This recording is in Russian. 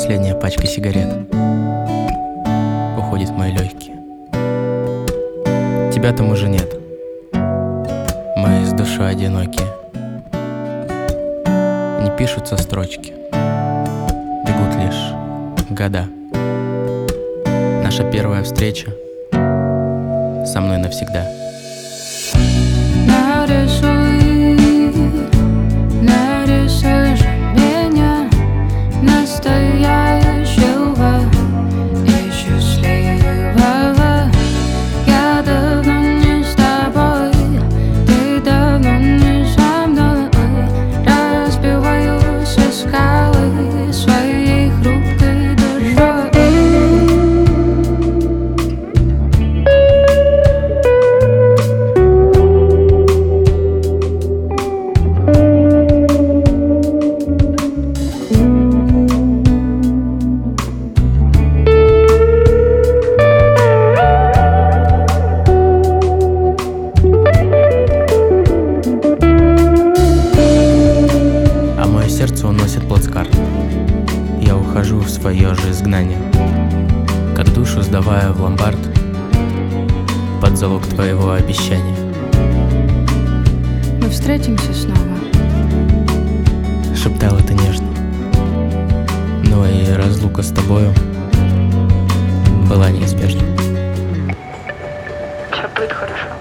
Последняя пачка сигарет уходит в мои легкие. Тебя там уже нет, мы с душой одинокие. Не пишутся строчки, бегут лишь года. Наша первая встреча со мной навсегда. Нарисуй же меня настоящего и счастливого. Я давно не с тобой, ты давно не со мной. Разбиваюсь о скалы своей хрупкой душой. Сердце уносит плацкарт. Я ухожу в свое же изгнание, как душу сдавая в ломбард под залог твоего обещания. Мы встретимся снова, шептал это нежно, но и разлука с тобою была неизбежна. все будет хорошо.